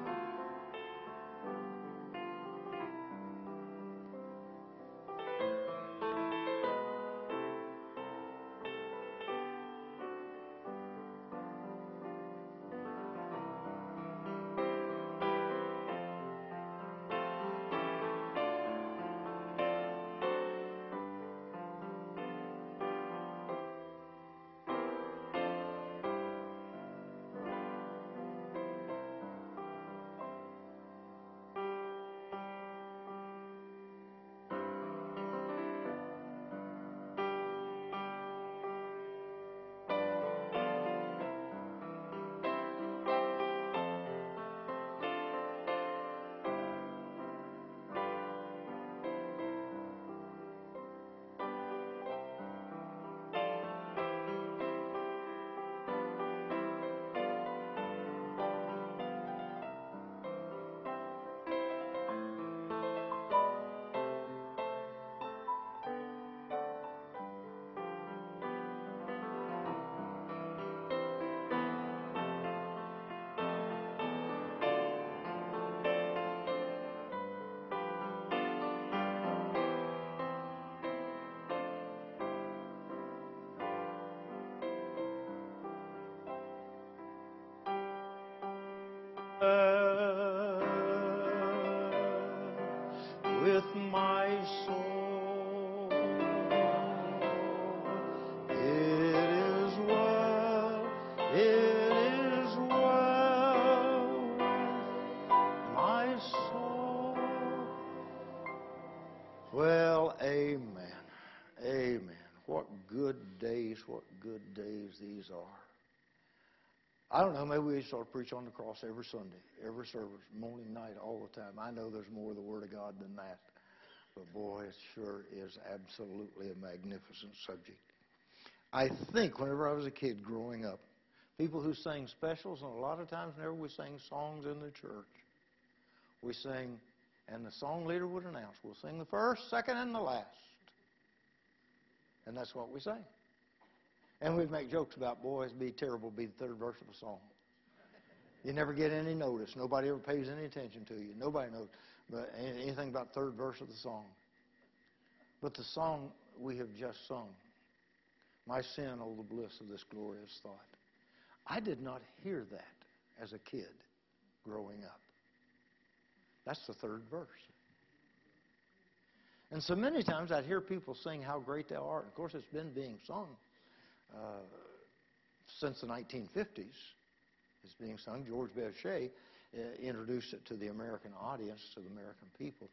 what good days these are. I don't know, maybe we ought to preach on the cross every Sunday, every service, morning, night, all the time. I know there's more of the Word of God than that. But boy, it sure is absolutely a magnificent subject. I think whenever I was a kid growing up, people who sang specials, and a lot of times whenever we sang songs in the church, we sang, and the song leader would announce, we'll sing the first, second, and the last. And that's what we sang. And we'd make jokes about, boy, it'd be terrible to be the third verse of a song. You never get any notice. Nobody ever pays any attention to you. Nobody knows anything about the third verse of the song. But the song we have just sung, My sin, oh, the bliss of this glorious thought. I did not hear that as a kid growing up. That's the third verse. And so many times I'd hear people sing How Great Thou Art. Of course, it's been being sung since the 1950s. It's being sung. George Bechet introduced it to the American audience, to the American people.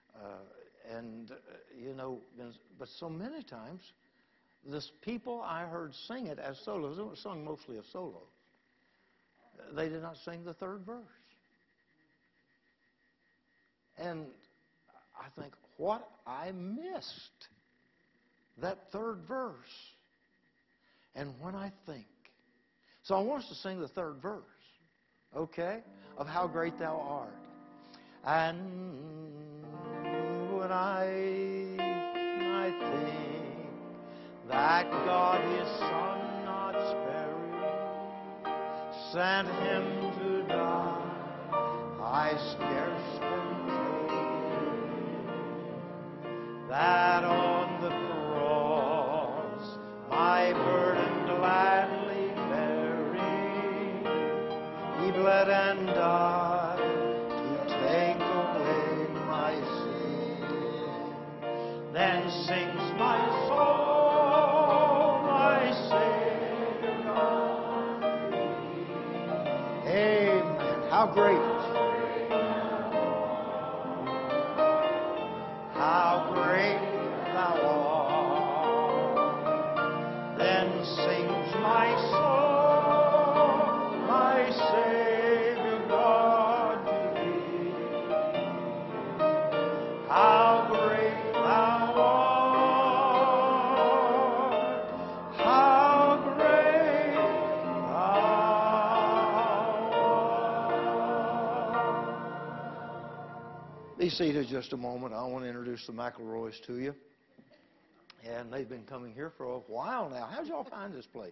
But so many times, this people I heard sing it as solos. It was sung mostly as solos. They did not sing the third verse. And I think, what I missed, that third verse. And when I think, so I want us to sing the third verse, okay, of How Great Thou Art. And when I think that God His Son not sparing sent Him to die, I scarce that on the cross my burden gladly bearing, He bled and died to take away my sin. Then sings my soul, my Savior God. Amen. How great! How great Thou art. Then sings my soul, my Savior God to Thee. How great Thou art. How great Thou art. Be seated just a moment. I want to introduce the McElroys to you. And they've been coming here for a while now. How'd y'all find this place?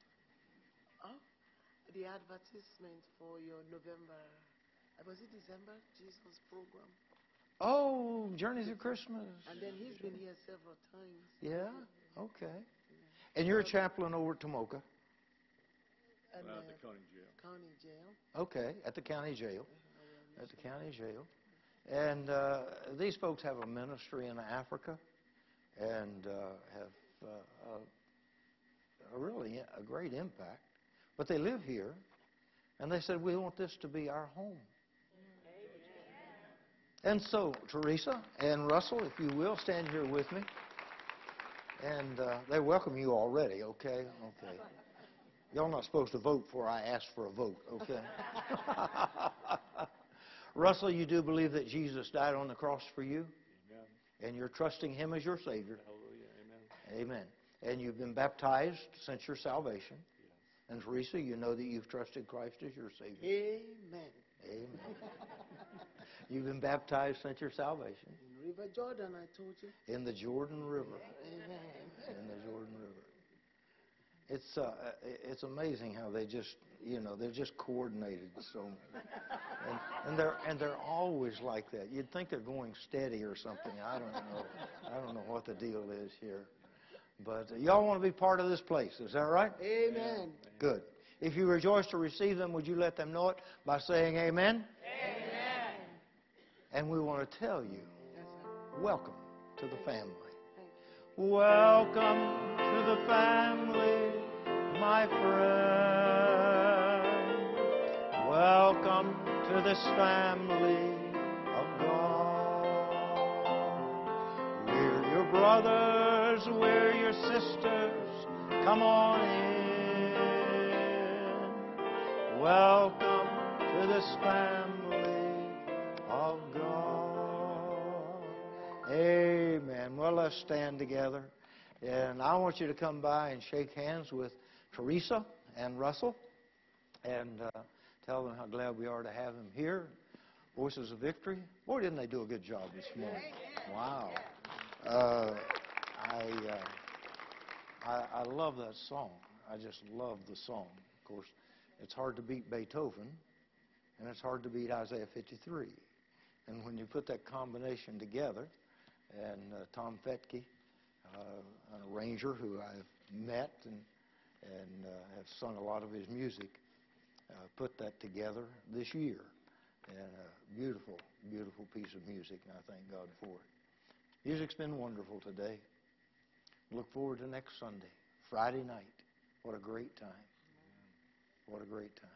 The advertisement for your November, was it December, Jesus program? Oh, Journey Through Christmas. And then he's been here several times. Yeah? Okay. And you're a chaplain over at Tomoka? And, at the county jail. County jail. Okay, at the county jail. At the county jail. And these folks have a ministry in Africa and have a great impact. But they live here, and they said, we want this to be our home. And so, Teresa and Russell, if you will, stand here with me. And they welcome you already, okay? Okay. Y'all not supposed to vote before I ask for a vote, okay? Russell, you do believe that Jesus died on the cross for you? Amen. And you're trusting Him as your Savior? Hallelujah. Amen. Amen. And you've been baptized since your salvation? Yes. And Teresa, you know that you've trusted Christ as your Savior? Amen. Amen. You've been baptized since your salvation? In River Jordan, I told you. In the Jordan River. Amen. In the Jordan River. It's amazing how they just, they're just coordinated. So, and they're always like that. You'd think they're going steady or something. I don't know. I don't know what the deal is here. But y'all want to be part of this place. Is that right? Amen. Good. If you rejoice to receive them, would you let them know it by saying amen? Amen. And we want to tell you, welcome to the family. Welcome to the family, my friend. Welcome to this family of God. We're your brothers brothers, we're your sisters. Come on in. Welcome to this family of God. Amen. Well, let's stand together. And I want you to come by and shake hands with Teresa and Russell and tell them how glad we are to have them here. Voices of Victory. Boy, didn't they do a good job this morning. Wow. I love that song. I just love the song. Of course, it's hard to beat Beethoven, and it's hard to beat Isaiah 53. And when you put that combination together, and Tom Fetke, an arranger who I've met and have sung a lot of his music, put that together this year. And a beautiful, beautiful piece of music, and I thank God for it. Music's been wonderful today. Look forward to next Sunday, Friday night. What a great time. What a great time.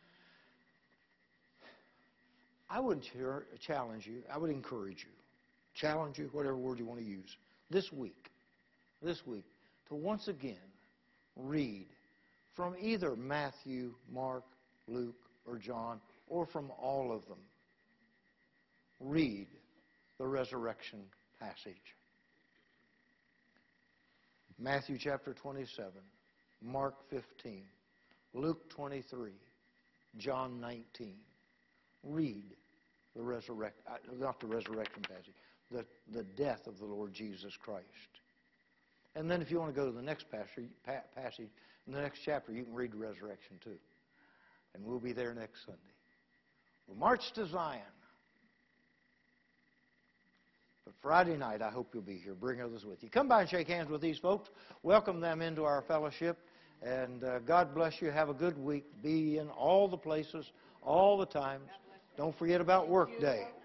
I would challenge you, I would encourage you, challenge you, whatever word you want to use, this week, to once again read from either Matthew, Mark, Luke, or John, or from all of them. Read the resurrection passage. Matthew chapter 27, Mark 15, Luke 23, John 19. Read the not the resurrection passage, the death of the Lord Jesus Christ. And then if you want to go to the next passage, in the next chapter, you can read the resurrection too. And we'll be there next Sunday. We'll march to Zion. But Friday night, I hope you'll be here. Bring others with you. Come by and shake hands with these folks. Welcome them into our fellowship. And God bless you. Have a good week. Be in all the places, all the times. Don't forget about work day.